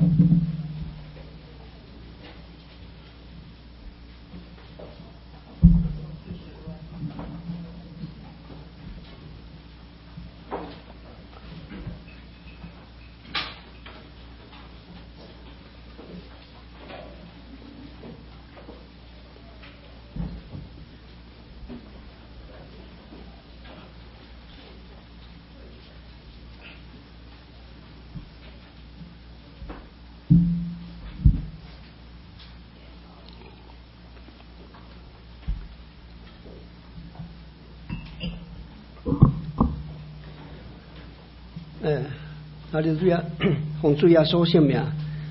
哈利路亚，奉主耶稣圣名。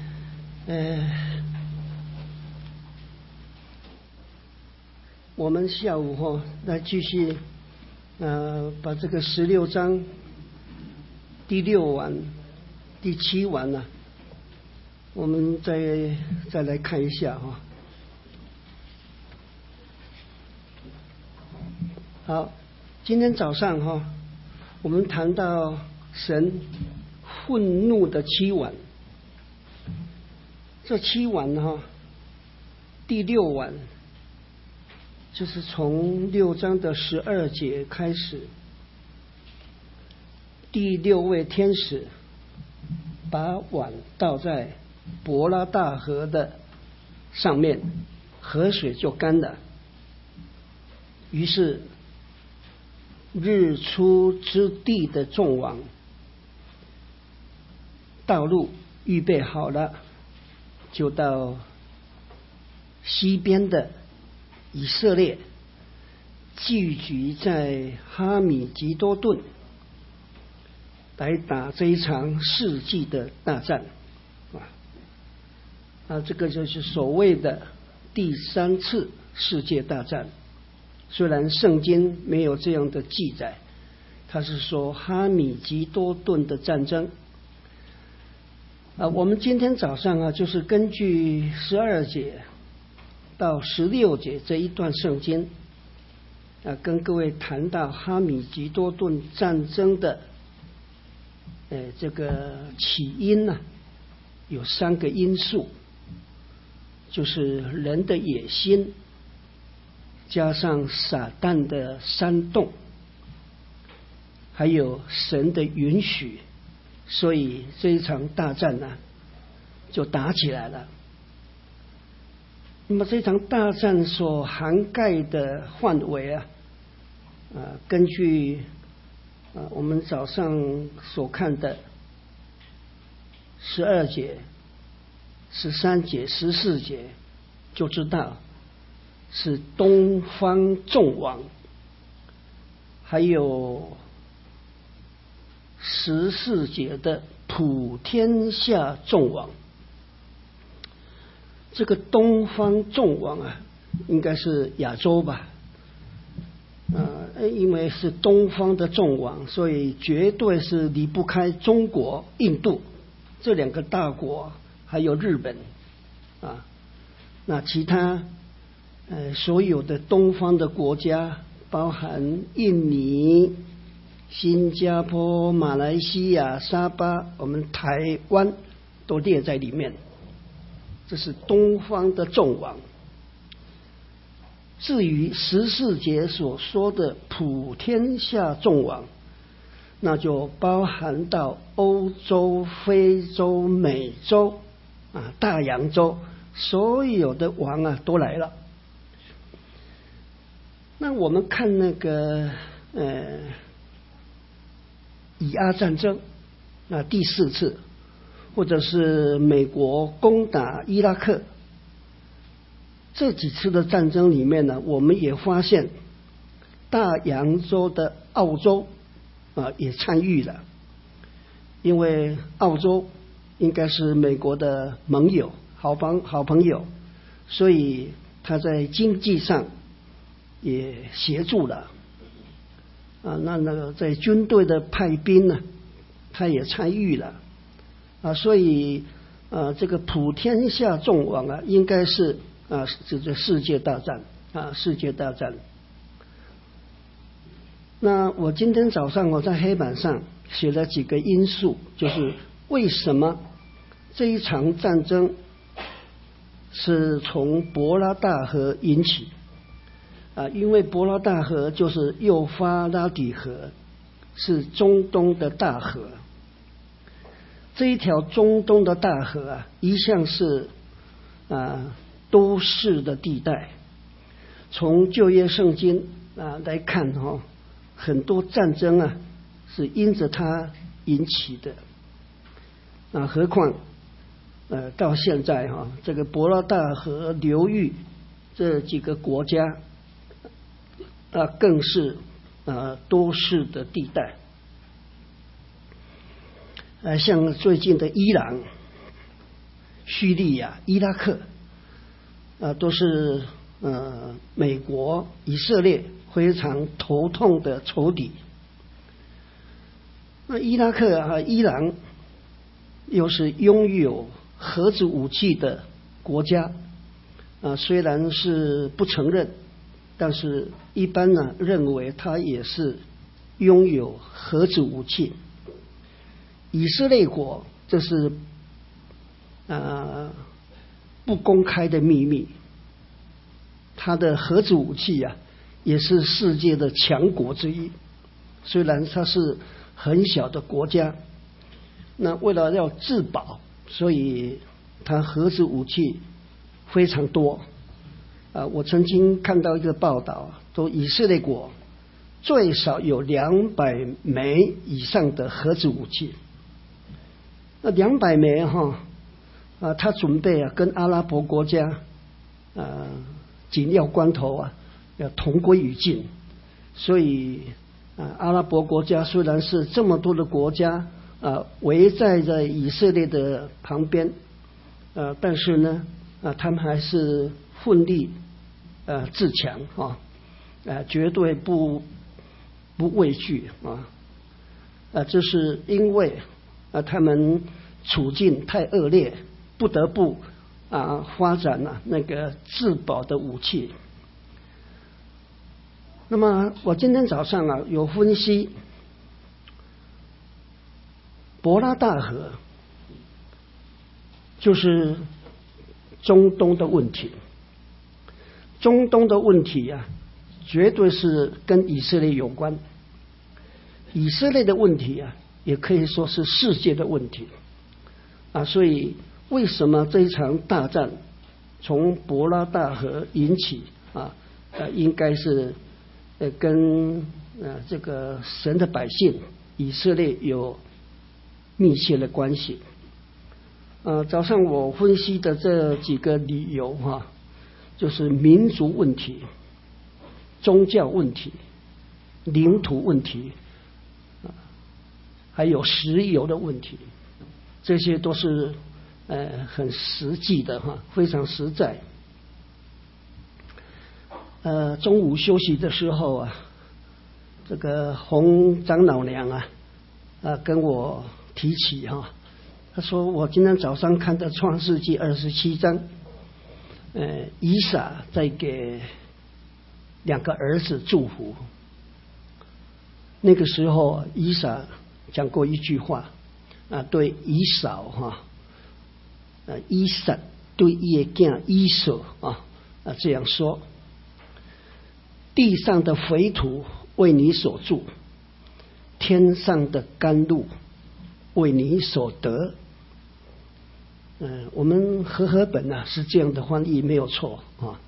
我们下午来继续把这个16章第6晚、第7晚呢，我们再来看一下好，今天早上我们谈到神愤怒的7晚，这7晚第6晚就是从6章的12节开始，第6位天使把碗倒在伯拉大河的上面，河水就干了。于是日出之地的众王道路预备好了，就到西边的以色列聚集在哈米吉多顿，来打这一场世纪的大战这个就是所谓的第3次世界大战。虽然圣经没有这样的记载，它是说哈米吉多顿的战争我们今天早上就是根据12节到16节这一段圣经跟各位谈到哈米吉多顿战争的这个起因有3个因素，就是人的野心加上撒旦的煽动，还有神的允许，所以这一场大战就打起来了。那么这场大战所涵盖的范围根据我们早上所看的12节、13节、14节就知道是东方众王，还有14节的普天下众王。这个东方众王应该是亚洲吧因为是东方的众王，所以绝对是离不开中国、印度这2个大国，还有日本那其他所有的东方的国家，包含印尼、新加坡、马来西亚、沙巴，我们台湾都列在里面。这是东方的众王。至于14节所说的普天下众王，那就包含到欧洲、非洲、美洲大洋洲，所有的王都来了。那我们看那个以阿战争第4次，或者是美国攻打伊拉克，这几次的战争里面我们也发现大洋洲的澳洲也参与了，因为澳洲应该是美国的盟友、好朋友，所以他在经济上也协助了那个在军队的派兵他也参与了所以这个普天下众王应该是这个世界大战世界大战。那我今天早上我在黑板上写了几个因素，就是为什么这一场战争是从伯拉大河引起因为伯拉大河就是幼发拉底河，是中东的大河。这一条中东的大河一向是都市的地带。从旧约圣经来看很多战争是因着它引起的何况到现在这个伯拉大河流域这几个国家更是都市的地带。像最近的伊朗、叙利亚、伊拉克都是美国、以色列非常头痛的仇敌。那伊拉克伊朗又是拥有核子武器的国家虽然是不承认，但是一般认为它也是拥有核子武器。以色列国这是不公开的秘密，它的核子武器也是世界的强国之一。虽然它是很小的国家，那为了要自保，所以它核子武器非常多我曾经看到一个报道，说以色列国最少有200枚以上的核子武器。那200枚他准备跟阿拉伯国家紧要关头要同归于尽。所以阿拉伯国家虽然是这么多的国家围在以色列的旁边但是呢他们还是奋力自强绝对不畏惧这是因为他们处境太恶劣，不得不发展那个自保的武器。那么我今天早上有分析伯拉大河就是中东的问题。中东的问题绝对是跟以色列有关。以色列的问题也可以说是世界的问题所以为什么这一场大战从伯拉大河引起应该是跟这个神的百姓以色列有密切的关系早上我分析的这几个理由就是民族问题、宗教问题、领土问题还有石油的问题，这些都是很实际的非常实在。中午休息的时候这个洪长老娘跟我提起他说我今天早上看到创世纪27章以撒在给2个儿子祝福。那个时候以撒讲过一句话对以扫以撒对他的儿以扫这样说：地上的肥土为你所住，天上的甘露为你所得。我们和合本是这样的翻译没有错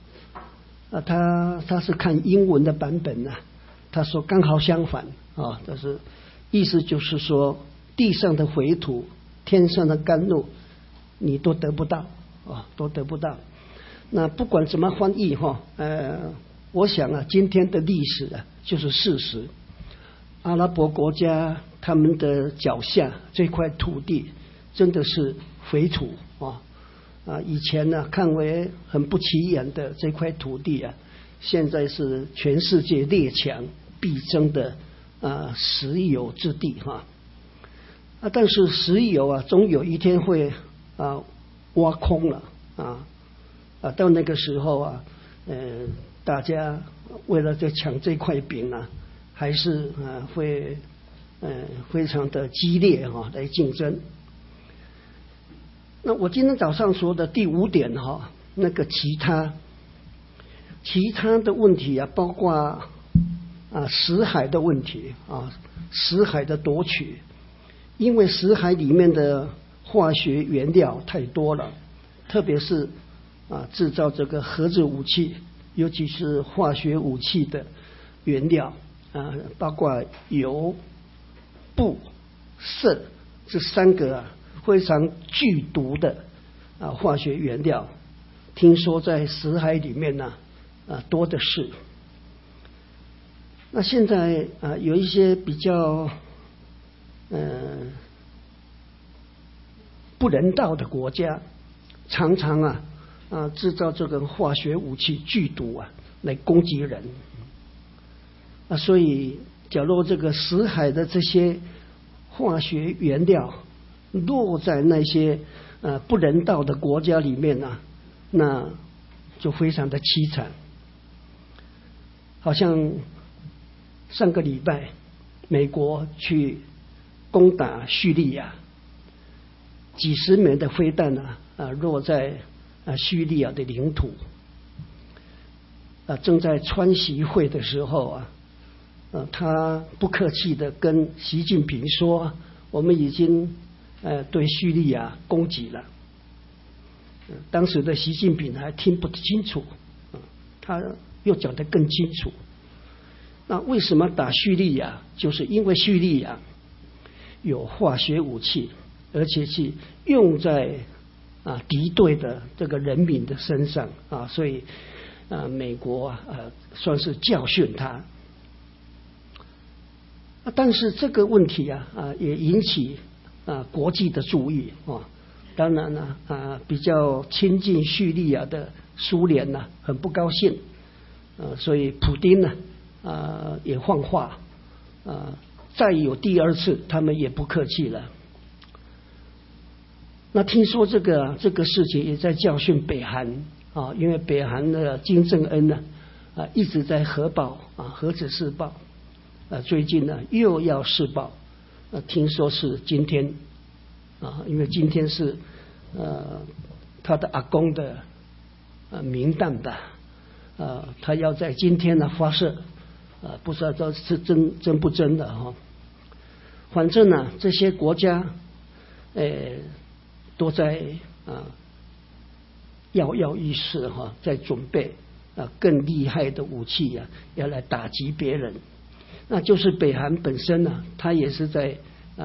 他是看英文的版本他说刚好相反但是意思就是说地上的肥土天上的甘露你都得不到都得不到。那不管怎么翻译我想今天的历史就是事实。阿拉伯国家他们的脚下这块土地真的是肥土以前看为很不起眼的这块土地现在是全世界列强必争的石油之地但是石油终有一天会挖空了到那个时候大家为了在抢这块饼还是会非常的激烈来竞争。 那我今天早上说的第5点那个其他的问题啊，包括死海的问题死海的夺取，因为死海里面的化学原料太多了，特别是制造这个核子武器，尤其是化学武器的原料包括铀、钚、砷这3个非常剧毒的化学原料，听说在死海里面多的是。那现在有一些比较不人道的国家，常常制造这个化学武器剧毒来攻击人所以假如这个死海的这些化学原料落在那些不人道的国家里面那就非常的凄惨。好像上个礼拜美国去攻打叙利亚，几十枚的飞弹落在叙利亚的领土正在川习会的时候他不客气的跟习近平说，我们已经对叙利亚攻击了。当时的习近平还听不清楚他又讲得更清楚。那为什么打叙利亚？就是因为叙利亚有化学武器，而且是用在敌对的这个人民的身上所以美国算是教训他。但是这个问题也引起国际的注意当然比较亲近叙利亚的苏联很不高兴所以普丁也放话再有第2次他们也不客气了。那听说这个事情也在教训北韩因为北韩的金正恩一直在核子试爆最近又要试爆听说是今天因为今天是他的阿公的冥诞吧他要在今天发射不知道是真不真的反正这些国家都在跃跃欲试在准备更厉害的武器要来打击别人。那就是北韩本身它也是在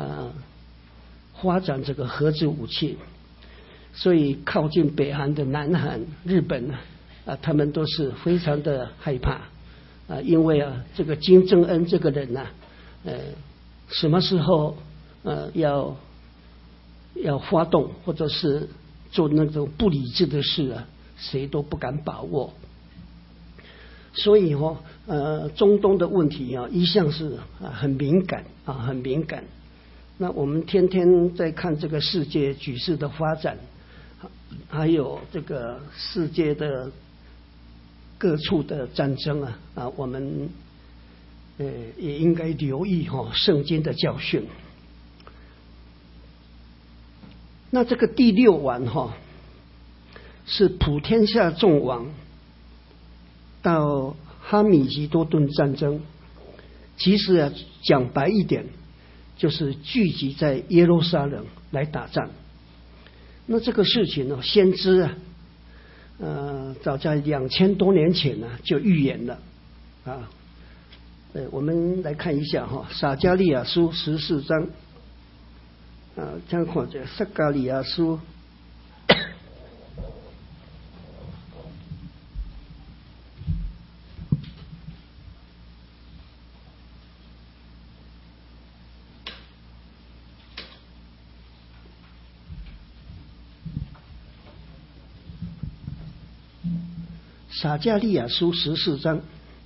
发展这个核子武器，所以靠近北韩的南韩、日本他们都是非常的害怕因为这个金正恩这个人什么时候要发动或者是做那种不理智的事谁都不敢把握。所以中东的问题一向是很敏感很敏感。那我们天天在看这个世界局势的发展，还有这个世界的各处的战争我们也应该留意圣经的教训。那这个第6晚是普天下众王到哈米吉多顿战争，其实讲白一点就是聚集在耶路撒冷来打仗。那这个事情先知早在2000多年前就预言了我们来看一下撒迦利亚书14章这样看着撒迦利亚书撒迦利亚书14章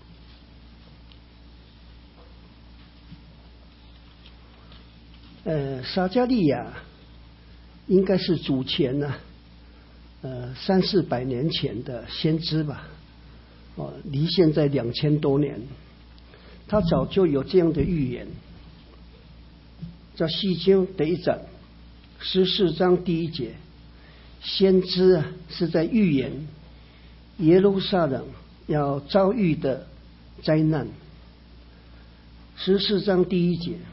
撒迦利亚应该是主前300-400年前的先知吧离现在2000多年，他早就有这样的预言。在西经第1章14章第1节， 先知啊是在预言耶路撒冷要遭遇的灾难。14章第1节，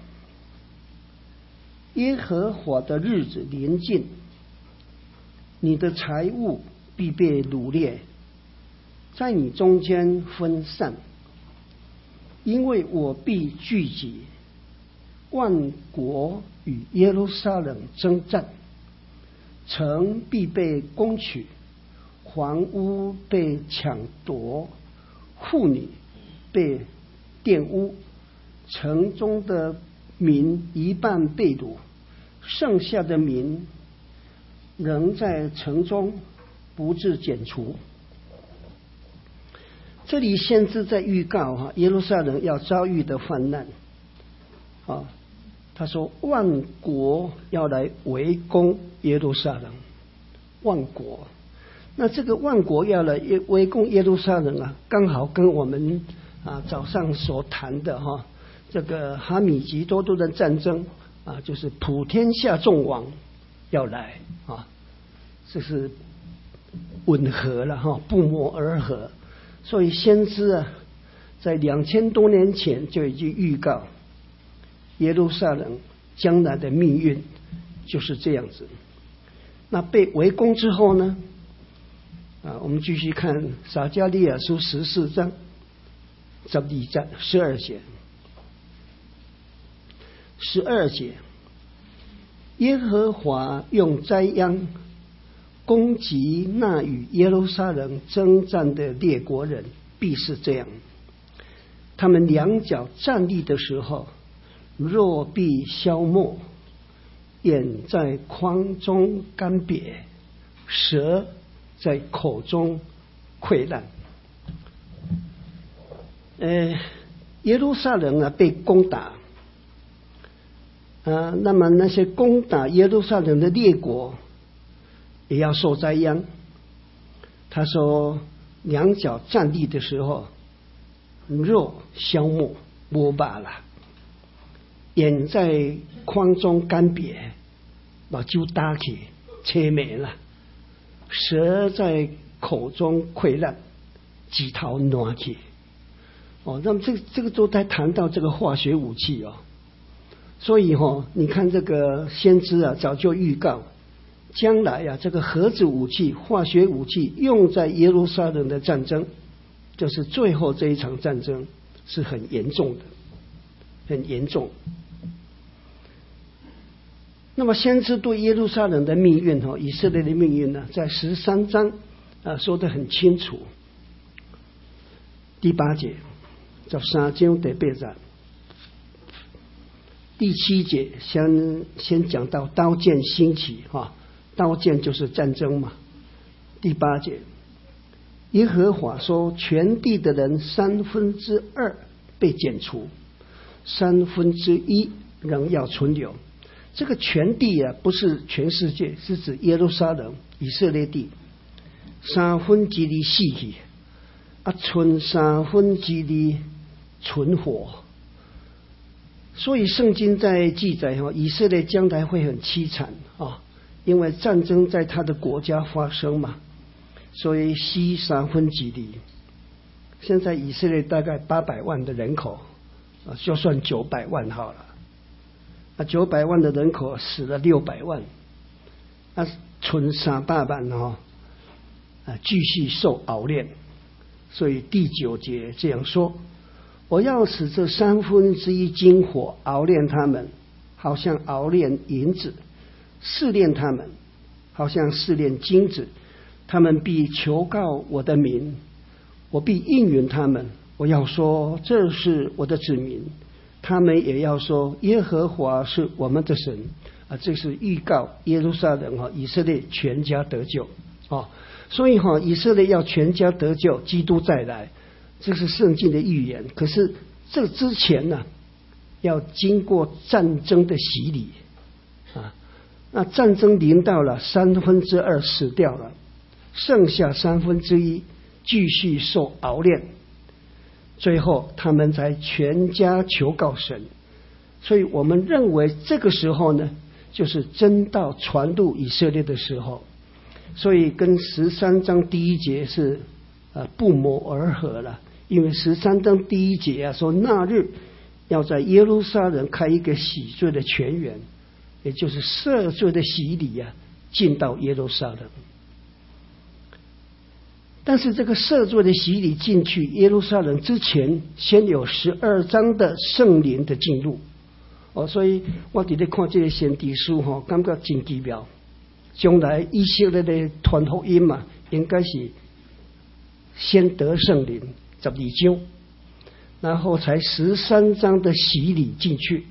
耶和华的日子临近，你的财物必被掳掠，在你中间分散，因为我必聚集万国与耶路撒冷征战，城必被攻取，房屋被抢夺，妇女被玷污，城中的民一半被掳，剩下的民仍在城中不致剪除。这里先知在预告耶路撒冷要遭遇的患难他说万国要来围攻耶路撒冷，万国。那这个万国要来围攻耶路撒冷刚好跟我们早上所谈的这个哈米吉多顿的战争就是普天下众王要来这是吻合了不谋而合。所以先知在2000多年前就已经预告耶路撒冷将来的命运就是这样子。那被围攻之后呢我们继续看撒迦利亚书14章12节。12节，耶和华用灾殃攻击那与耶路撒冷征战的列国人，必是这样。他们两脚站立的时候，肉必消没，眼在眶中干瘪，舌在口中溃烂。耶路撒冷被攻打那么那些攻打耶路撒冷的列国也要受灾殃。他说两脚站立的时候，肉消没没罢了，眼在眶中干瘪，把酒打起切没了，舌在口中溃烂，几头暖起那么这个都在谈到这个化学武器所以你看这个先知早就预告将来这个核子武器化学武器用在耶路撒冷的战争，就是最后这一场战争是很严重的，很严重。那么先知对耶路撒冷的命运以色列的命运呢，在13章说得很清楚。第8节13章第8节，第7节先讲到刀剑兴起刀剑就是战争嘛。第8节，耶和华说全地的人2/3被剪除，1/3仍要存留。这个全地不是全世界，是指耶路撒冷以色列地2/3死去剩3/3存活。所以圣经在记载以色列将来会很凄惨因为战争在他的国家发生嘛，所以死2/3。现在以色列大概800万的人口就算900万好了900万的人口死了600万存300万继续受熬炼。所以第9节这样说，我要使这1/3金火熬炼他们，好像熬炼银子，试炼他们，好像试炼金子。他们必求告我的名，我必应允他们。我要说这是我的子民，他们也要说耶和华是我们的神这是预告耶路撒冷以色列全家得救所以以色列要全家得救，基督再来，这是圣经的预言。可是这之前呢要经过战争的洗礼那战争临到了2/3死掉了，剩下1/3继续受熬炼，最后他们才全家求告神。所以我们认为这个时候呢，就是真道传入以色列的时候。 所以跟13章第1节是不谋而合了。因为13章第1节说那日要在耶路撒冷开一个洗罪的泉源，也就是赦罪的洗礼进到耶路撒冷。但是这个赦罪的洗礼进去耶路撒冷之前，先有12章的圣灵的进入。所以我在看这个先知书感觉真奇妙。将来以色列的传福音嘛，应该是先得圣灵12章，然后才13章的洗礼进去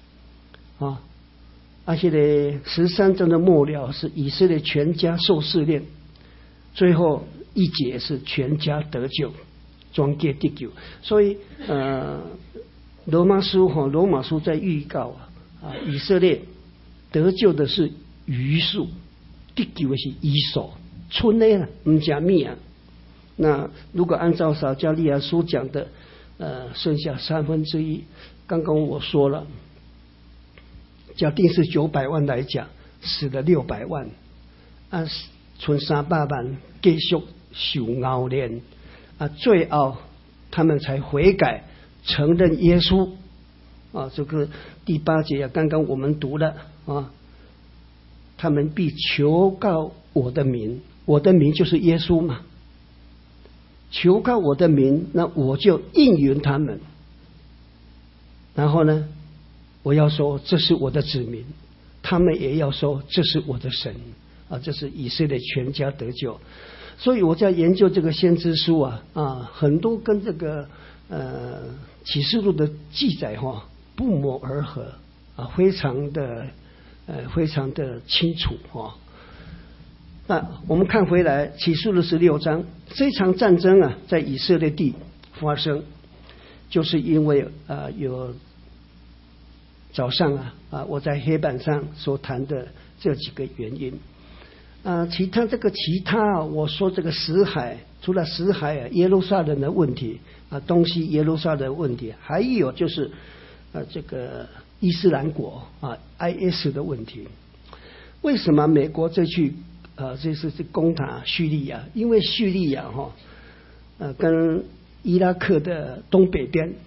而且呢13章的末了是以色列全家受试炼，最后1节是全家得救，全家得救。所以罗马书在预告以色列得救的是余数，得救的是以扫，剩的啦不是米啊。那如果按照撒迦利亚书讲的剩下1/3，刚刚我说了，假定是900万来讲，死了600万，剩300万继续受熬炼最后他们才悔改承认耶稣这个第8节刚刚我们读了他们必求告我的名，我的名就是耶稣嘛，求告我的名，那我就应允他们。然后呢，我要说这是我的子民，他们也要说这是我的神这是以色列全家得救。所以我在研究这个先知书很多跟这个启示录的记载不谋而合非常的清楚那我们看回来启示录16章，这场战争在以色列地发生，就是因为有早上我在黑板上所谈的这几个原因其他我说这个死海，除了死海耶路撒冷的问题东西耶路撒冷的问题，还有就是这个伊斯兰国IS 的问题。为什么美国这次是攻打叙利亚？因为叙利亚跟伊拉克的东北边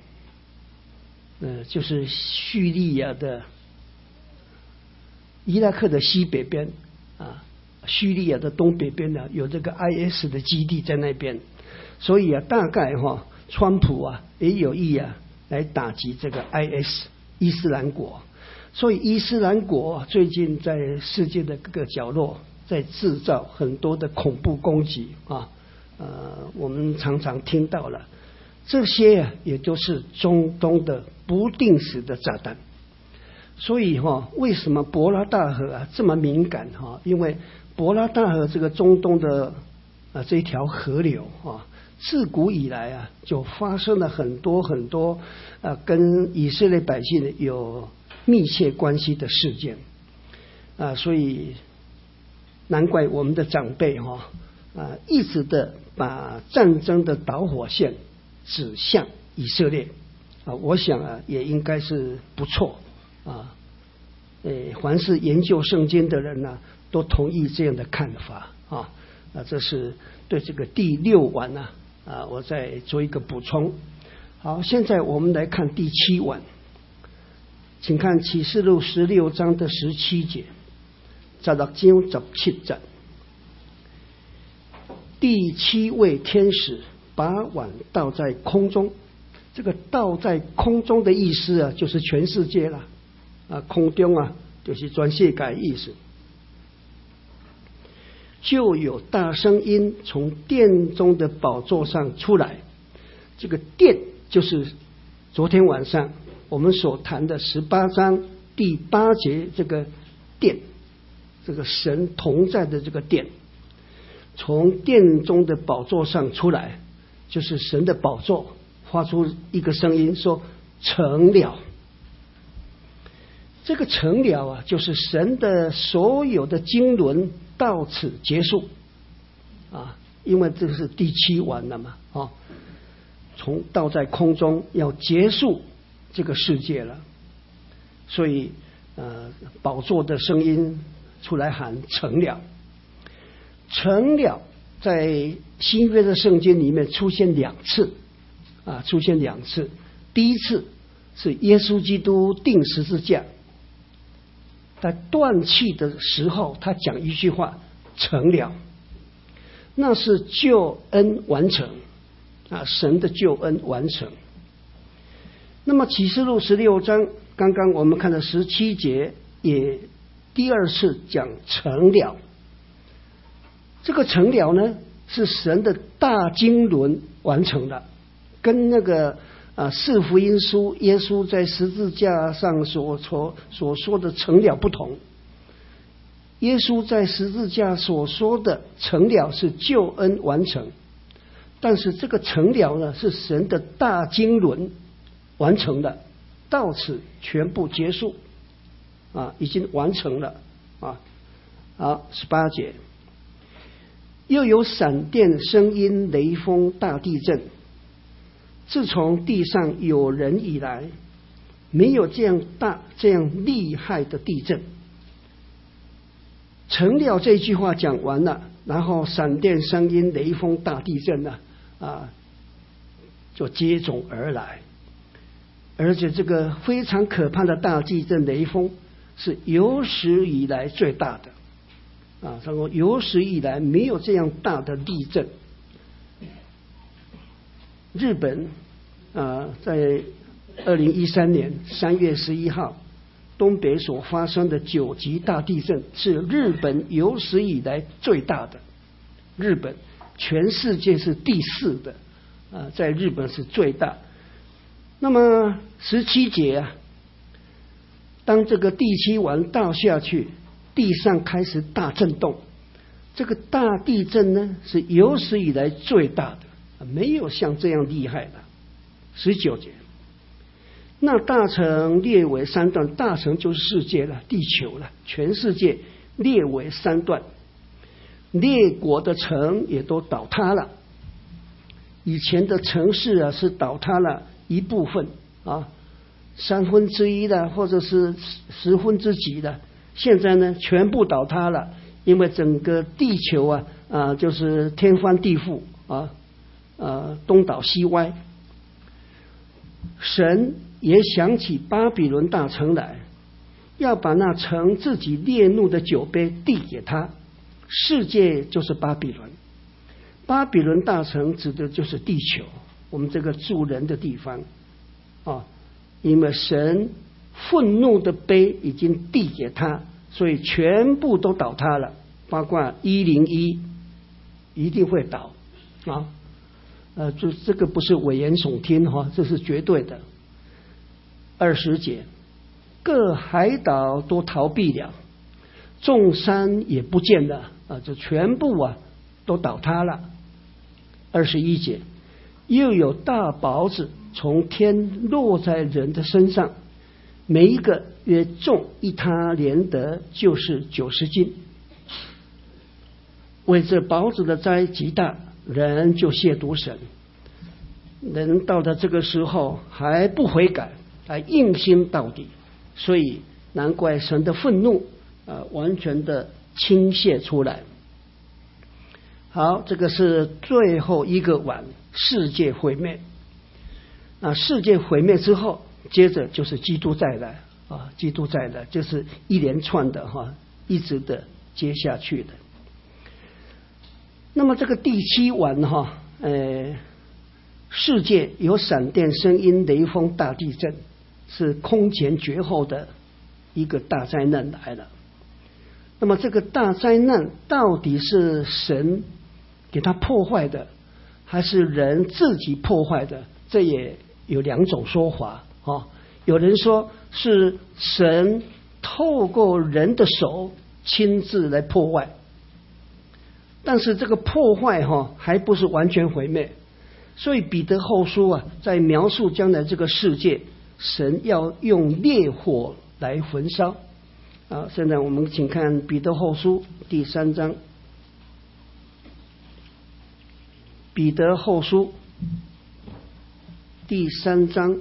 就是叙利亚的伊拉克的西北边叙利亚的东北边有这个 IS 的基地在那边，所以大概川普也有意来打击这个 IS 伊斯兰国。所以伊斯兰国最近在世界的各个角落在制造很多的恐怖攻击我们常常听到了，这些也都是中东的不定时的炸弹。所以为什么伯拉大河这么敏感因为伯拉大河这个中东的这条河流自古以来就发生了很多跟以色列百姓有密切关系的事件所以难怪我们的长辈一直的把战争的导火线指向以色列我想也应该是不错凡是研究圣经的人都同意这样的看法这是对这个第6晚我再做一个补充。好，现在我们来看第7晚，请看启示录16章的17节16章17节，第7位天使把碗倒在空中。这个倒在空中的意思就是全世界啦空中就是全世界的意思。就有大声音从殿中的宝座上出来，这个殿就是昨天晚上我们所谈的18章第8节这个殿，这个神同在的这个殿，从殿中的宝座上出来，就是神的宝座发出一个声音说成了。这个成了就是神的所有的经纶到此结束因为这是第7晚了嘛从倒在空中要结束这个世界了，所以宝座的声音出来喊成了。 成了在新约的圣经里面出现2次，出现2次。第一次是耶稣基督钉十字架，在断气的时候，他讲一句话：成了。那是救恩完成，神的救恩完成。那么启示录16章，刚刚我们看的17节，也第2次讲成了。这个成了呢，是神的大经纶完成了，跟那个四福音书耶稣在十字架上所说的成了不同。耶稣在十字架所说的成了是救恩完成，但是这个成了呢，是神的大经纶完成的，到此全部结束，已经完成了。好，18节，又有闪电、声音、雷锋、大地震。自从地上有人以来，没有这样大、这样厉害的地震。成了这句话讲完了，然后闪电、声音、雷锋、大地震呢，就接踵而来。而且这个非常可怕的大地震、雷锋是有史以来最大的。他说有史以来没有这样大的地震。日本在2013年3月11号东北所发生的9级大地震是日本有史以来最大的。日本全世界是第4的，在日本是最大。那么17节当这个地七丸倒下去，地上开始大震动。这个大地震呢，是有史以来最大的，没有像这样厉害的。19节，那大城列为3段，大城就是世界了，地球了，全世界列为3段，列国的城也都倒塌了。以前的城市是倒塌了一部分1/3的，或者是10分之几的，现在呢全部倒塌了，因为整个地球就是天翻地覆东倒西歪。神也想起巴比伦大城来，要把那城自己烈怒的酒杯递给他。世界就是巴比伦，巴比伦大城指的就是地球，我们这个住人的地方因为神愤怒的杯已经递给他，所以全部都倒塌了，包括101一定会倒这个不是危言耸听这是绝对的。20节，各海岛都逃避了，众山也不见了这全部都倒塌了。21节，又有大雹子从天落在人的身上，每一个约重1他连得，就是90斤。为这雹子的灾极大，人就亵渎神。人到了这个时候还不悔改，还硬心到底，所以难怪神的愤怒完全的倾泻出来。好，这个是最后一个碗，世界毁灭。世界毁灭之后，接着就是基督再来基督再来，就是一连串的一直的接下去的。那么这个第7碗世界有闪电、声音、雷锋、大地震，是空前绝后的一个大灾难来了。那么这个大灾难到底是神给他破坏的，还是人自己破坏的？这也有2种说法有人说是神透过人的手亲自来破坏，但是这个破坏还不是完全毁灭。所以彼得后书在描述将来这个世界，神要用烈火来焚烧现在我们请看彼得后书第3章。彼得后书第3章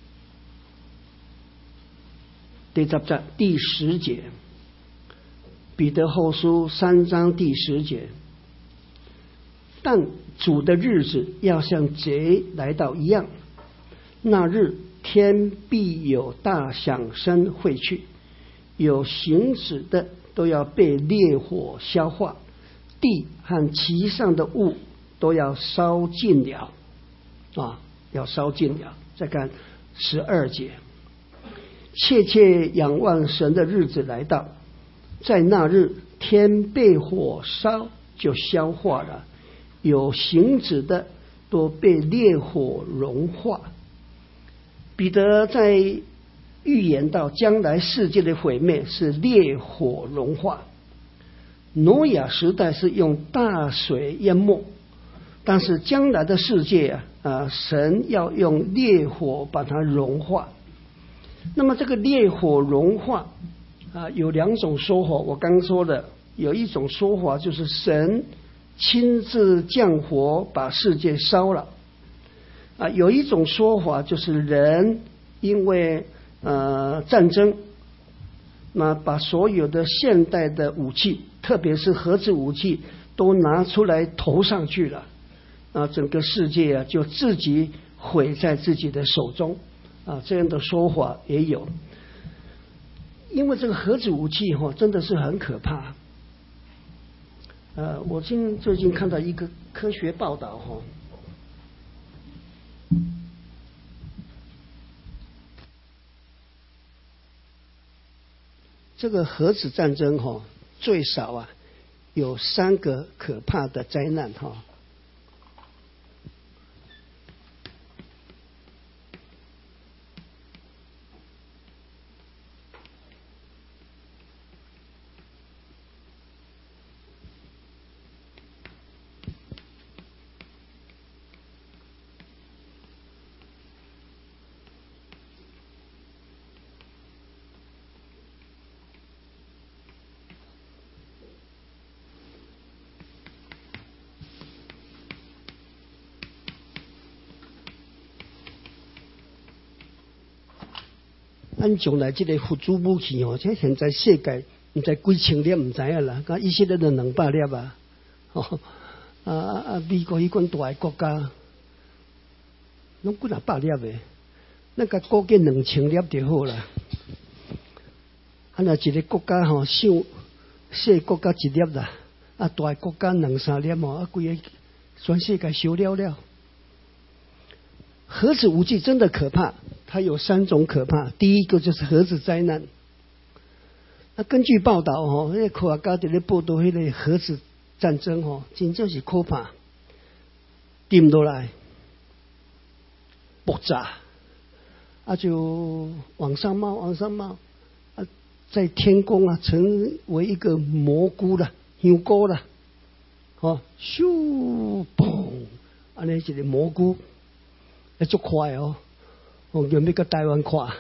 第10节， 彼得后书3章第10节，但主的日子要像贼来到一样，那日天必有大响声汇去，有行止的都要被烈火消化，地和其上的物都要烧尽了要烧尽了。再看12节，切切仰望神的日子来到，在那日天被火烧就消化了，有形质的都被烈火融化。彼得在预言到将来世界的毁灭是烈火融化。挪亚时代是用大水淹没，但是将来的世界神要用烈火把它融化。那么这个烈火融化有2种说法，我刚说的有一种说法就是神亲自降火把世界烧了有一种说法就是人因为战争把所有的现代的武器，特别是核子武器都拿出来投上去了整个世界就自己毁在自己的手中这样的说法也有。因为这个核子武器真的是很可怕我最近看到一个科学报道这个核子战争最少有3个可怕的灾难咱将来这个核子武器这现在世界不知几千粒不知道啦，以色列就200粒美国迄款大的国家拢几啊百粒的，咱甲估计2000粒就好啦。若一个国家像小国家1粒啦，大国家2-3粒规个全世界烧了了。核子武器真的可怕，它有3种可怕。第一个就是核子灾难。根据报道那个科学家在咧报道迄个核子战争真正是可怕，沉落来爆炸就往上冒在天空成为一个蘑菇啦、香菇啦咻嘣安尼一个蘑菇足快用要到台湾看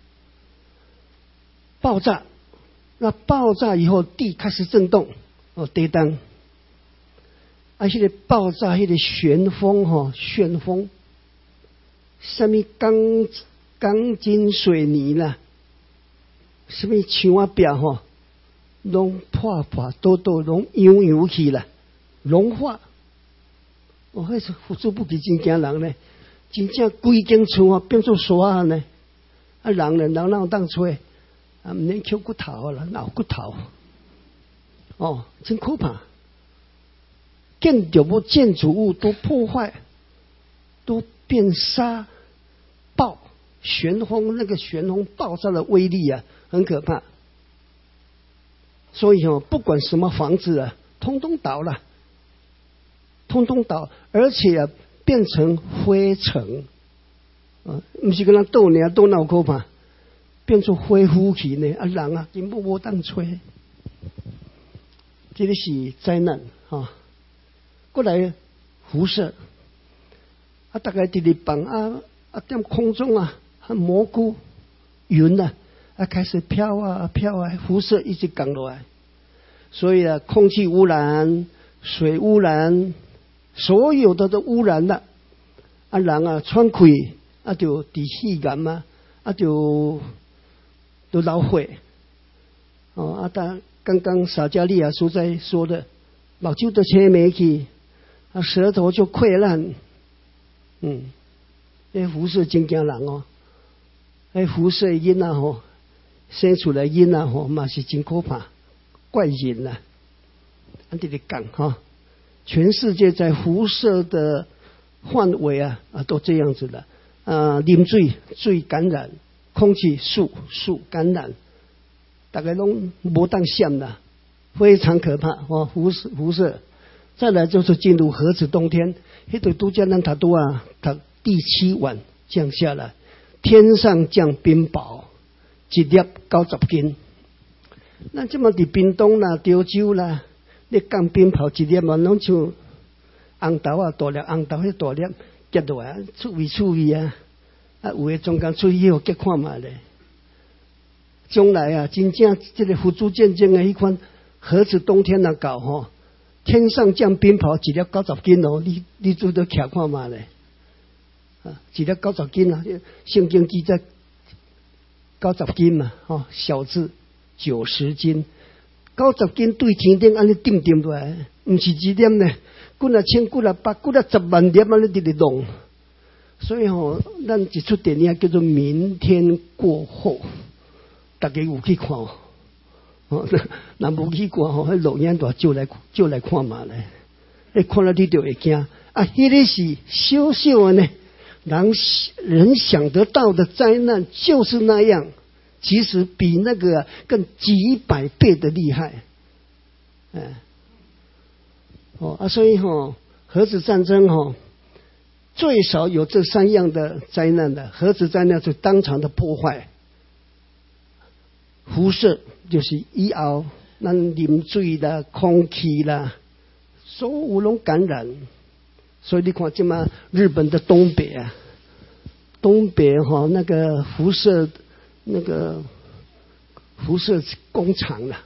爆炸。那爆炸以后地开始震动地震那个爆炸那个旋风旋风什么钢筋水泥啦，什么墙壁拢破都拢扬起啦，融化那是核子武器真惊人呢，真正规间厝变做沙呢人哪有当吹不能捡骨头啦，脑骨头真可怕。建筑物都破坏，都变沙爆旋风，那个旋风爆炸的威力很可怕。所以不管什么房子通通倒了，通通倒，而且变成灰尘不是跟人斗呢，斗闹可怕，变成灰呼气呢人根本无当吹，这个是灾难过来辐射大概在日本在空中蘑菇云开始飘辐射一直降落来，所以空气污染、水污染，所有的都污染了人喘气就低气感就老血刚刚撒迦利亚书在说的，目睭都切没去，舌头就溃烂。那辐射真惊人哦，那辐射囡仔吼，生出来囡仔吼嘛是真可怕，怪人呐。按这里讲哈，全世界在辐射的范围啊都这样子的。啉水感染，空气树感染，大概拢无当想啦，非常可怕哦。辐射，再来就是进入核子冬天，迄度都叫咱读多啊，读第7晚降下来，天上降冰雹，一粒90斤。咱即么伫屏东啦、潮州啦，你降冰雹一粒嘛，拢像红豆啊大粒，红豆迄大粒。结落来趣味啊！有诶中间出去互结看嘛咧。将来啊，真正这个福珠见证诶，迄款核子冬天啊到吼，天上降冰雹一粒90斤哦，你做都徛看嘛咧。一粒90斤啊，圣经记载90斤嘛，小字90斤，90斤对天顶安尼顶落来，毋是一点呢。几啊千、几啊百、几啊10万粒啊！你直直弄，所以咱一出电影叫做《明天过后》，大家有去看若无去看迄录影带借来看嘛咧。你看了你就会惊啊！迄个是小小的呢，人想得到的灾难就是那样，其实比那个更几百倍的厉害，所以核子战争最少有这3样的灾难的。核子灾难是当场的破坏，辐射就是以后咱啉水啦、空气啦，所有拢感染。所以你看即嘛日本的东北啊，东北那个辐射工厂啦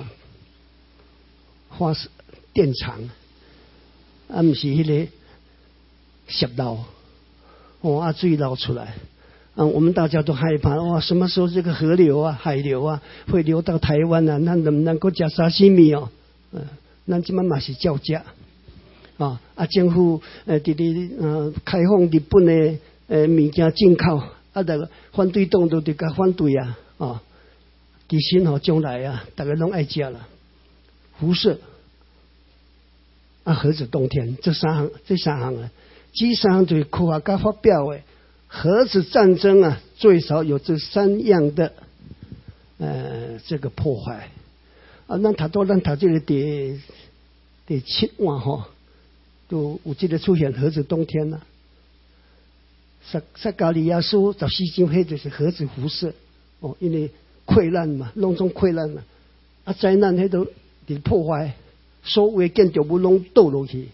发射电厂不是迄个泄漏水漏出来我们大家都害怕什么时候这个河流啊、海流啊会流到台湾啊？咱能不能够吃沙西米咱即嘛是照吃政府开放日本的物件进口反对党都甲反对其实将来大家拢爱吃啦，辐射核子冬天这三项就是科学家发表的核子战争最少有这3样的这个破坏咱读这个第7晚都有这个出现核子冬天啦。撒加利亚书14章迄就是核子辐射因为溃烂嘛，拢总溃烂嘛灾难迄都伫破坏。所有的建筑物拢倒落去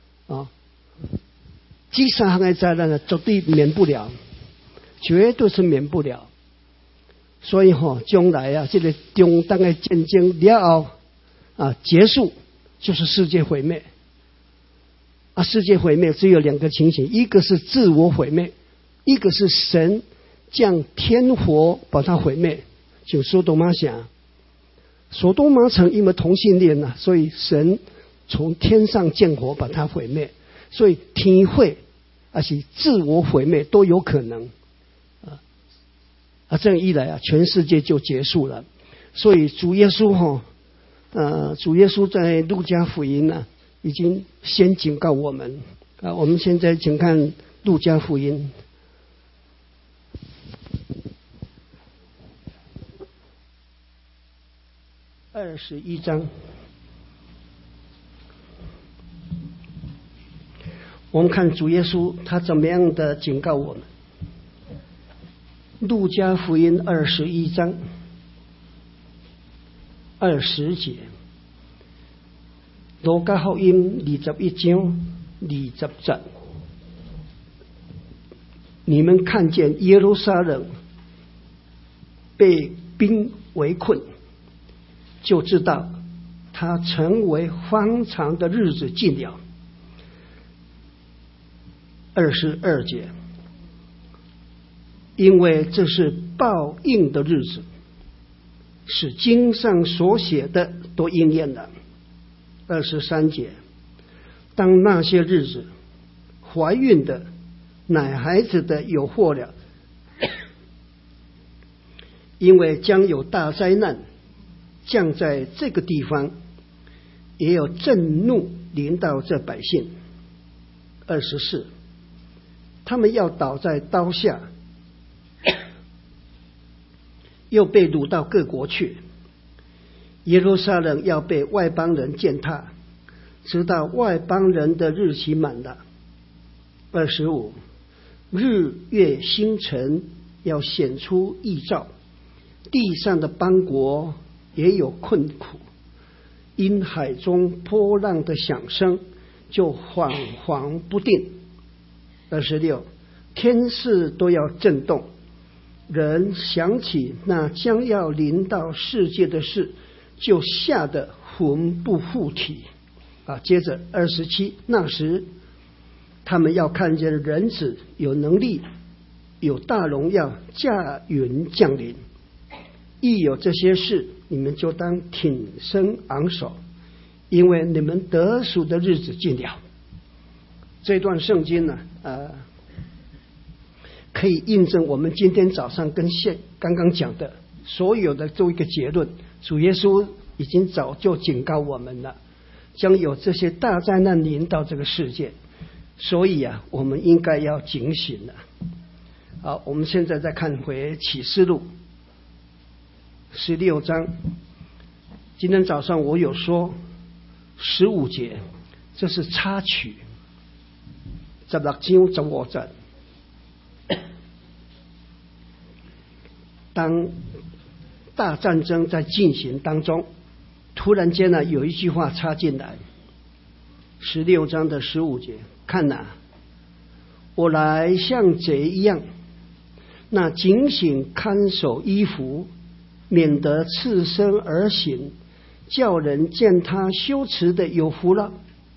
这3项的灾难绝对免不了，绝对是免不了。所以将来这个中东的战争了后结束就是世界毁灭世界毁灭只有2个情形，一个是自我毁灭，一个是神降天火把它毁灭。就索多玛城，索多玛城因为同性恋所以神从天上降火把它毁灭。所以天毁还是自我毁灭都有可能这样一来全世界就结束了。所以主耶稣在路加福音已经先警告我们我们现在请看路加福音21章。我们看主耶稣他怎么样的警告我们。路加福音21章20节，路加福音21章20节，你们看见耶路撒冷被兵围困，就知道他成为荒场的日子近了。22节，因为这是报应的日子， 使经上所写的都应验了。23节，当那些日子，怀孕的、奶孩子的有祸了，因为将有大灾难降在这个地方，也有震怒临到这百姓。24，他们要倒在刀下，又被掳到各国去。耶路撒冷要被外邦人践踏，直到外邦人的日期满了。25，日月星辰要显出异兆，地上的邦国也有困苦，因海中波浪的响声就惶惶不定。26，天势都要震动，人想起那将要临到世界的事，就吓得魂不附体。接着27，那时他们要看见人子有能力、有大荣耀驾云降临。一有这些事，你们就当挺身昂首，因为你们得赎的日子近了。这段圣经呢，可以印证我们今天早上跟刚刚讲的所有的做一个结论。主耶稣已经早就警告我们了，将有这些大灾难临到这个世界，所以我们应该要警醒了。好，我们现在再看回启示录16章。今天早上我有说15节，这是插曲，16章15节。当大战争在进行当中，突然间呢，有一句话插进来，16章的15节，看哪，我来像贼一样，那警醒看守衣服，免得赤身而行，叫人见他羞耻的有福了。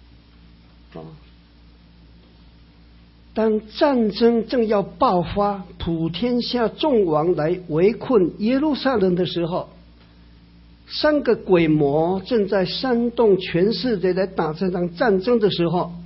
当战争正要爆发，普天下众王来围困耶路撒冷的时候，3个鬼魔正在煽动全世界来打这场战争的时候，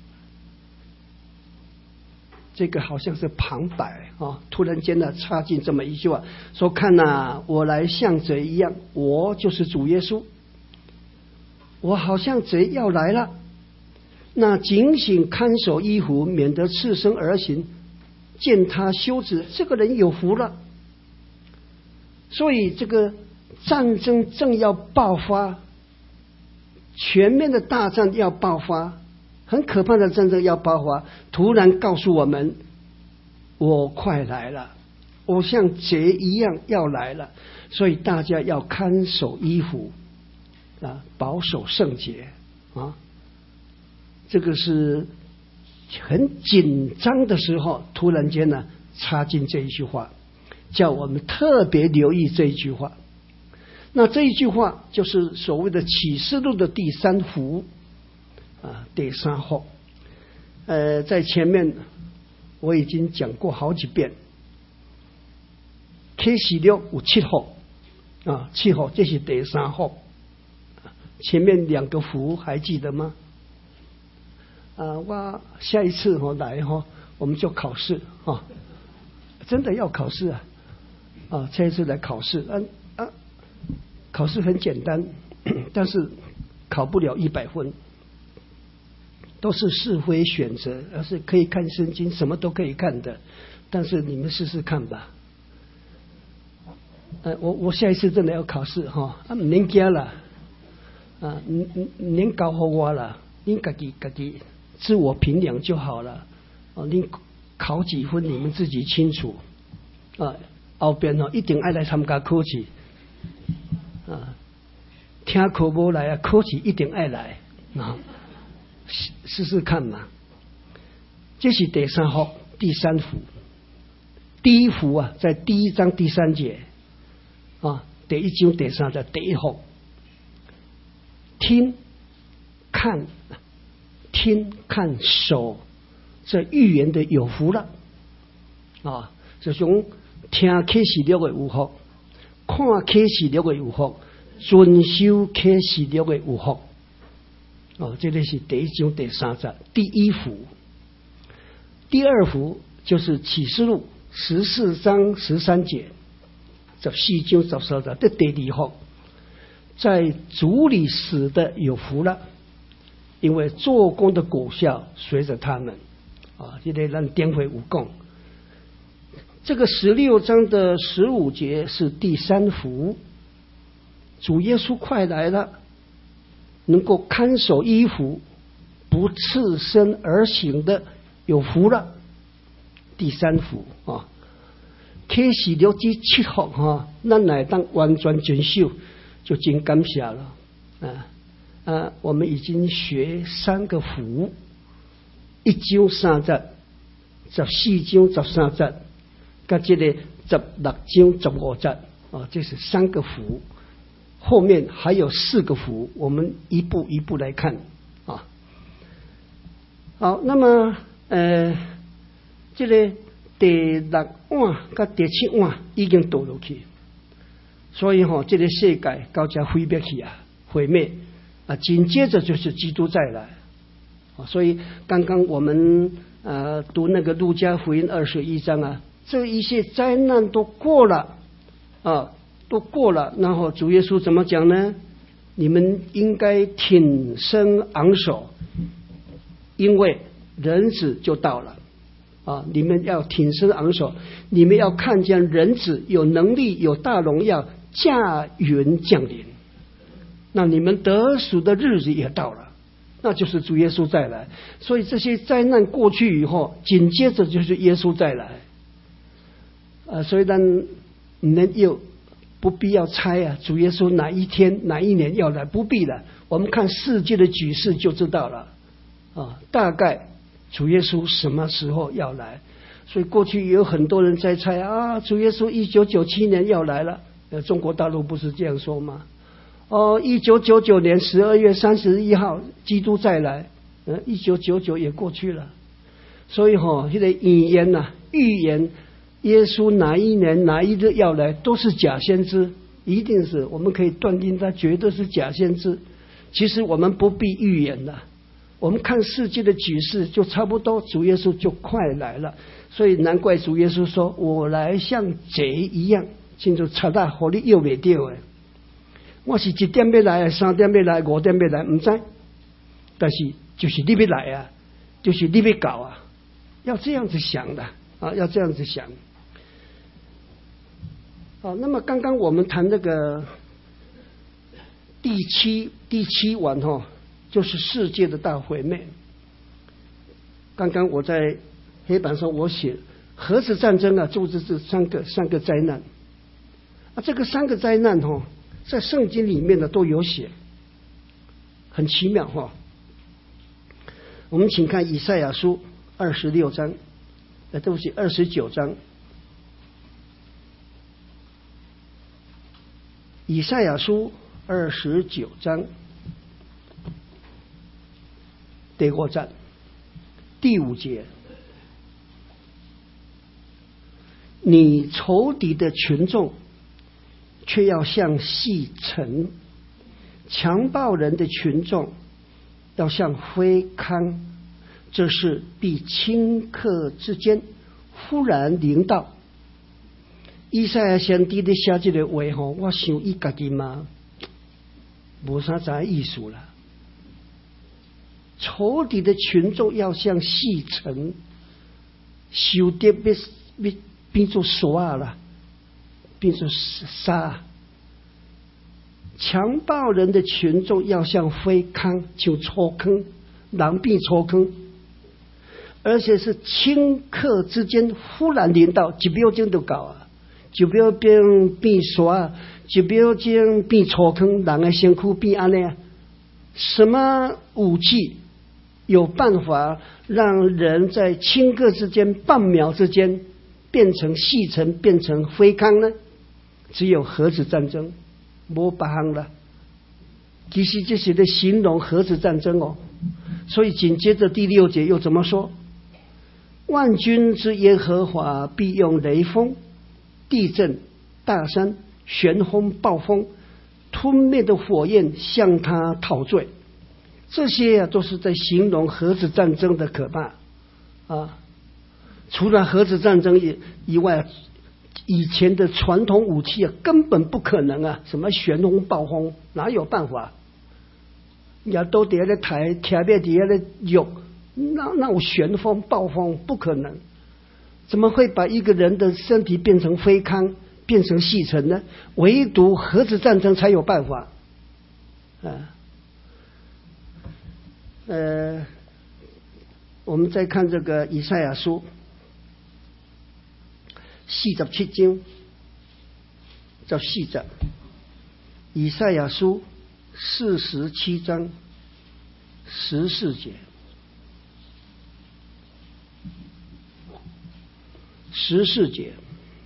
这个好像是旁白突然间呢插进这么一句话，说看哪，我来像贼一样，我就是主耶稣，我好像贼要来了，那警醒看守衣服，免得赤身而行，见他羞耻，这个人有福了。所以这个战争正要爆发，全面的大战要爆发，很可怕的战争要爆发，突然告诉我们，我快来了，我像贼一样要来了。所以大家要看守衣服保守圣洁这个是很紧张的时候，突然间呢插进这一句话，叫我们特别留意这一句话。那这一句话就是所谓的启示录的第3幅第3号。在前面我已经讲过好几遍，启示录有7号7号，这是第3号。前面2个符还记得吗？我下一次来我们就考试真的要考试下一次来考试考试很简单，但是考不了100分，都是是非选择，而是可以看圣经，什么都可以看的，但是你们试试看吧。我下一次真的要考试您惊了您教好我了，您自己自我评量就好了您考几分你们自己清楚后边一定爱来参加考试听课无来考试一定爱来试试看嘛。这是第3号第3幅，第1幅在第1章第3节第1章第3节第1号，听看守这预言的有福了这种听启示录的有福， 看启示录的有福，遵守启示录的有福。这个是第一章第3节第一福。第二福就是启示录14章13节，14章13节的第二福，在主里死的有福了，因为做工的果效随着他们。这个咱典会有讲。这个16章的15节是第3福，主耶稣快来了，能够看守衣服，不赤身而行的有福了。第3福启示录第7福咱来当完全遵守，就真感谢了。我们已经学3个福，1章3节，14章13节，跟这个16章15节这是3个福。后面还有4个福，我们一步一步来看好，那么这个第6晚跟第7晚已经倒落去，所以这个世界到这毁灭去毁灭紧接着就是基督再来。所以刚刚我们读那个路加福音21章这一些灾难都过了都过了，然后主耶稣怎么讲呢？你们应该挺身昂首，因为人子就到了你们要挺身昂首，你们要看见人子有能力有大荣耀驾云降临，那你们得赎的日子也到了，那就是主耶稣再来。所以这些灾难过去以后，紧接着就是耶稣再来所以咱们又不必要猜主耶稣哪一天哪一年要来，不必了，我们看世界的局势就知道了大概主耶稣什么时候要来。所以过去也有很多人在猜主耶稣1997年要来了，中国大陆不是这样说吗？1999年12月31号基督再来，1999也过去了。所以这个语言预言耶稣哪一年哪一日要来都是假先知，一定是我们可以断定他绝对是假先知。其实我们不必预言了，我们看世界的局势就差不多，主耶稣就快来了。所以难怪主耶稣说我来像贼一样，亲像贼仔给你摇不掉的，我是1点要来3点要来5点要来不知，但是就是你要来就是你要搞要这样子想的要这样子想。那么刚刚我们谈这个第七晚就是世界的大毁灭。刚刚我在黑板上我写核子战争就是这三个灾难这个3个灾难在圣经里面都有写，很奇妙我们请看以赛亚书26章对不起29章，以赛亚书29章第5节第5节，你仇敌的群众却要像细尘，强暴人的群众要像灰糠，这是必顷刻之间忽然临到。以赛亚先知的写这个话我想伊家己嘛无啥意思啦。仇敌的群众要像细尘，收得要变作沙啦，变作沙。强暴人的群众要像灰糠，像粗糠，人变粗糠，而且是顷刻之间忽然临到，1秒钟就到1秒钟变沙，1秒钟变粗糠，人的身躯变安尼什么武器有办法让人在顷刻之间半秒之间变成细尘变成灰糠呢？只有核子战争，没别项了。其实这是在形容核子战争所以紧接着第6节又怎么说？万军之耶和华必用雷锋、地震、大山、 旋风暴风，吞灭的火焰向他讨罪。这些啊，都是在形容核子战争的可怕啊。除了核子战争以外，以前的传统武器啊，根本不可能啊，什么旋风暴风，哪有办法？也都在那台卡在底下的有，那有旋风暴风不可能，怎么会把一个人的身体变成飞糠，变成细尘呢？唯独核子战争才有办法我们再看这个以赛亚书47章叫40，以赛亚书47章14节，14节，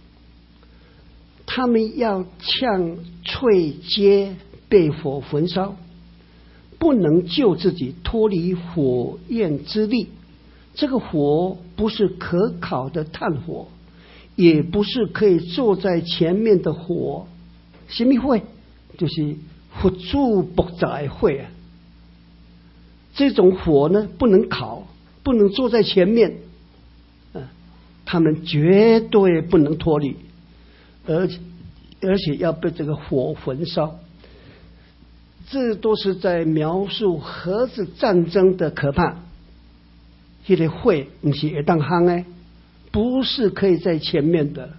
他们要像翠秸被火焚烧，不能救自己脱离火焰之力。这个火不是可烤的炭火，也不是可以坐在前面的火。什么火？就是佛珠爆炸的火啊！这种火呢，不能烤，不能坐在前面，他们绝对不能脱离，而且要被这个火焚烧。这都是在描述核子战争的可怕。这个火不是会当夯的，不是可以在前面的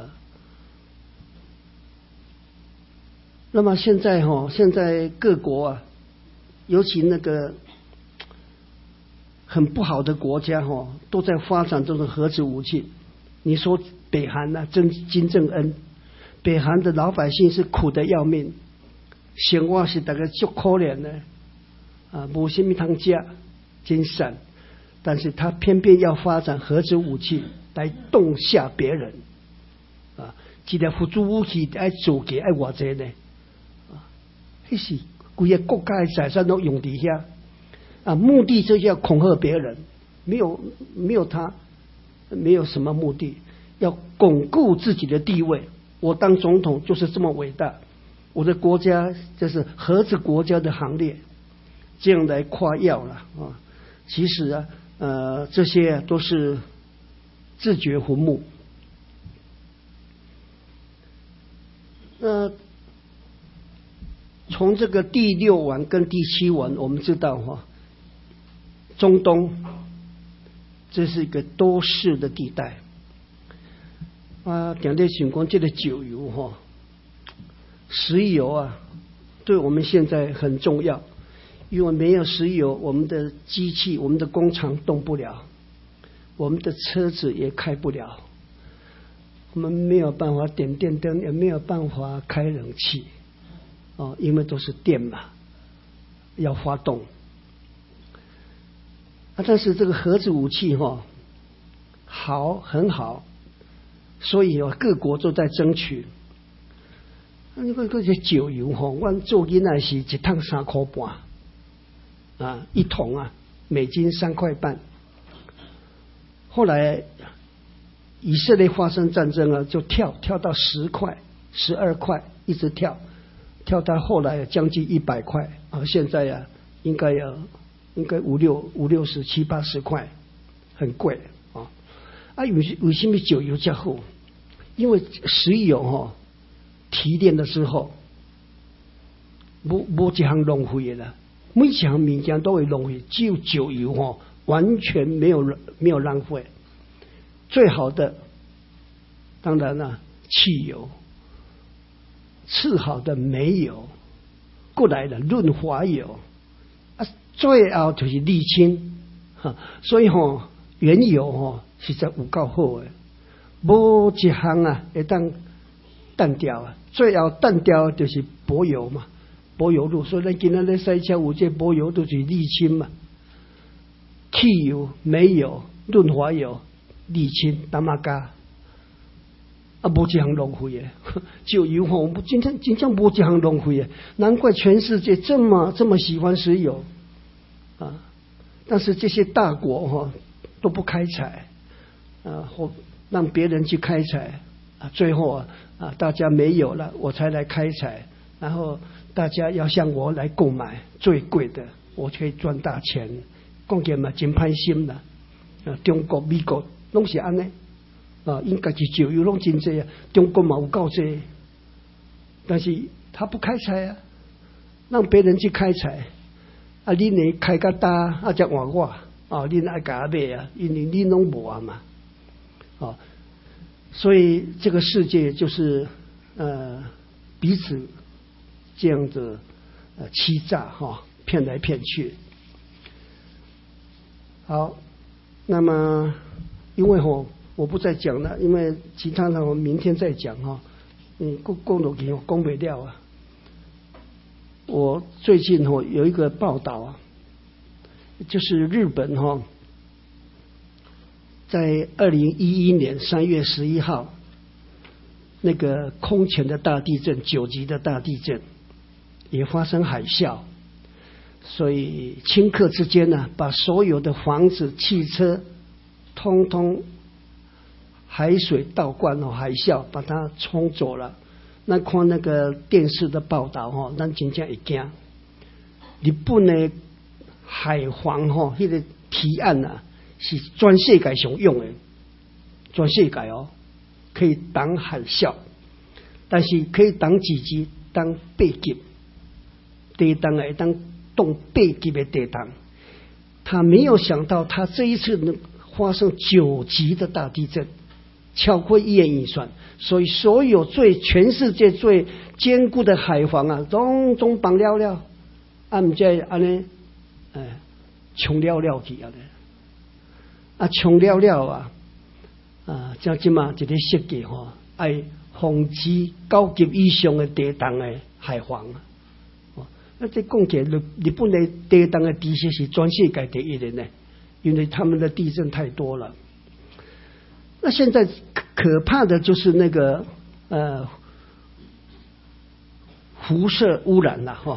那么现在各国啊，尤其那个很不好的国家都在发展这种核子武器。你说北韩啊，金正恩，北韩的老百姓是苦得要命，生活是大概足可怜的没什么通吃，真惨。但是他偏偏要发展核子武器来动吓别人这个核子武器要做给要多少呢？那是整个国家的财产都用在那目的就是要恐吓别人，没有什么目的，要巩固自己的地位。我当总统就是这么伟大，我的国家就是核子国家的行列，这样来夸耀了其实这些都是自掘坟墓。从这个第6晚跟第7晚，我们知道中东这是一个多事的地带讲的想讲这个石油石油对我们现在很重要。因为没有石油，我们的机器、我们的工厂动不了，我们的车子也开不了，我们没有办法点电灯，也没有办法开冷气因为都是电嘛，要发动但是这个核子武器很好，所以各国都在争取。那个石油我做囡仔是一桶3块半一桶美金3块半。后来以色列发生战争就跳到10块、12块，一直跳到后来将近100块现在应该50、60、70、80块，很贵为什么石油这么好？因为石油提炼的时候没一项浪费的啦，每一项物件都会浪费，只有石油完全没有浪费。最好的当然汽油，次好的煤油，过来的润滑油最后就是沥青所以原油实在有够好的，没一项会当单调最后单调就是柏油嘛，柏油路。所以咱今仔日赛车有这柏油都是沥青嘛，汽油、煤油、润滑油、沥青、淡马加没一项浪费的石油我们真正没一项浪费的，难怪全世界这么喜欢石油但是这些大国都不开采或让别人去开采最后大家没有了，我才来开采，然后大家要向我来购买最贵的，我可以赚大钱。讲起嘛真歹心啦，中国、美国拢是安尼因家己石油拢真济中国嘛有够济，但是他不开采让别人去开采你呢开个大才换我恁爱甲买因为恁拢无嘛所以这个世界就是彼此这样的欺诈骗来骗去。好，那么因为我不再讲了，因为其他的我明天再讲讲落去讲不了我最近有一个报道就是日本在2011年3月11号那个空前的大地震，9级的大地震，也发生海啸，所以顷刻之间把所有的房子、汽车通通海水倒灌海啸把它冲走了。那看那个电视的报道咱真正会惊。日本的海防那个提案是全世界上用的，全世界可以挡海啸，但是可以挡几级？当8级，地震会当动8级的地震。他没有想到，他这一次能发生9级的大地震，超过预算，所以所有全世界最坚固的海防总绑了，唔知安尼，冲了去冲了像即嘛一个设计爱防止9级以上的地震的海防这讲起来，日本的地震的地势是全世界第一的呢，因为他们的地震太多了。那现在可怕的就是那个辐射污染了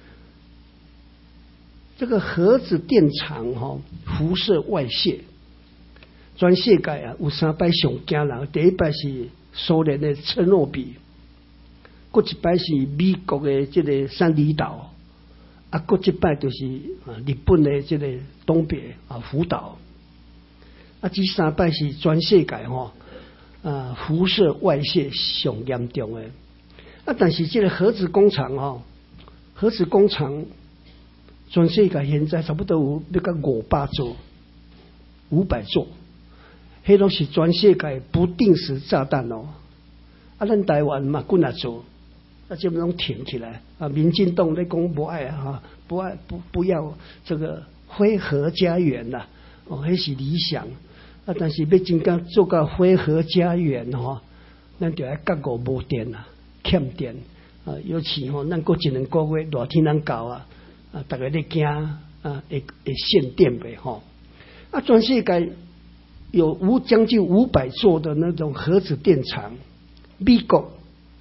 这个核子电厂辐射外泄，全世界有3摆上惊人，第一摆是苏联的切诺比，过一摆是美国的这个三里岛过一摆就是日本的这个东北福岛这3摆是全世界辐射外泄上严重的但是这个核子工厂全世界现在差不多有要到500座，500座，迄都是全世界不定时炸弹咱台湾嘛几啊座，这拢停起来民进党在讲不爱不要这个非核家园啦迄是理想但是要真正做到非核家园咱就要各国无电欠电尤其咱过1、2个月热天咱到大家在惊会限电呗全世界有将近500座的那种核子电厂，美国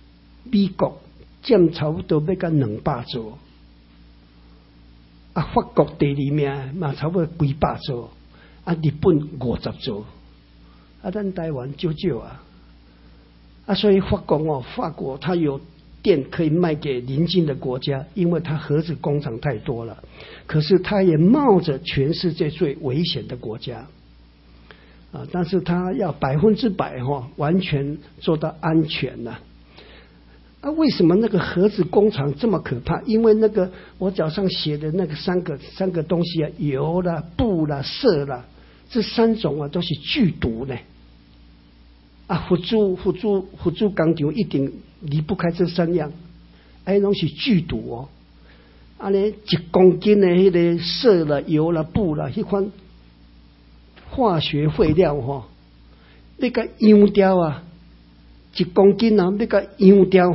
占差不多要到200座法国第2名嘛差不多几百座日本50座咱台湾少少所以法国它有电可以卖给邻近的国家，因为它核子工厂太多了，可是它也冒着全世界最危险的国家但是它要100%完全做到安全为什么那个核子工厂这么可怕？因为那个我脚上写的那个三个东西油啦、布啦、铯啦，这3种都是剧毒的辅助工厂一定离不开这3样拢是剧毒1公斤的那个铯啦、油啦、布啦那款化学废料要甲溶掉1公斤要甲溶掉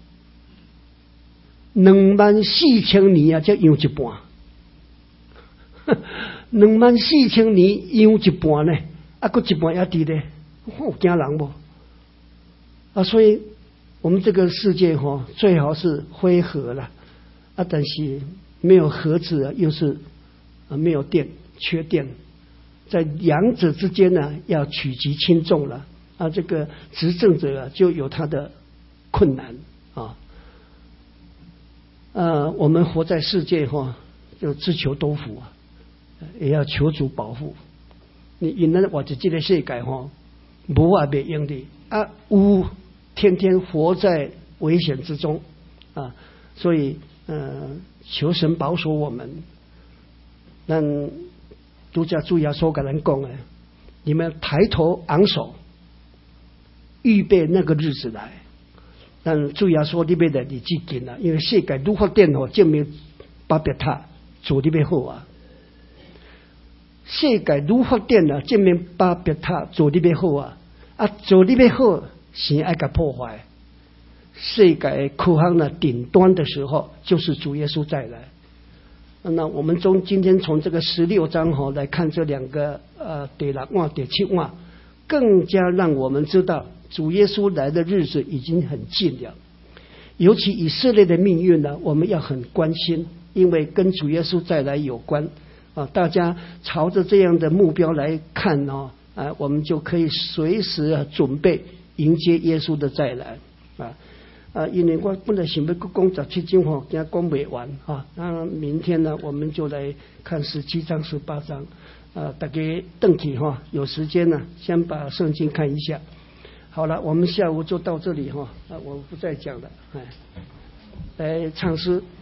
24000年才溶一半24000年溶一半呢还一半也伫咧有惊人不所以我们这个世界最好是非核了但是没有核子又是没有电，缺电，在两者之间要取其轻重了这个执政者就有他的困难啊。我们活在世界就只求多福啊，也要求主保护。你因为活在这个世界无法袂用的有天天活在危险之中啊，所以求神保守我们。咱都叫主耶稣跟人讲的，你们抬头昂首，预备那个日子来。但主耶稣你要来日子近了，因为世界愈发展证明巴别塔做你要好啊。世界愈发展了，证明巴别塔做你要好啊。做你要好，先爱甲破坏。世界科学呢顶端的时候，就是主耶稣再来。那我们今天从这个16章来看这两个第6晚第7晚，更加让我们知道主耶稣来的日子已经很近了。尤其以色列的命运呢，我们要很关心，因为跟主耶稣再来有关大家朝着这样的目标来看我们就可以随时准备迎接耶稣的再来因为我本来想要讲17章惊讲不完那明天呢我们就来看17章18章大家回去有时间呢先把圣经看一下。好了，我们下午就到这里我不再讲了来唱诗。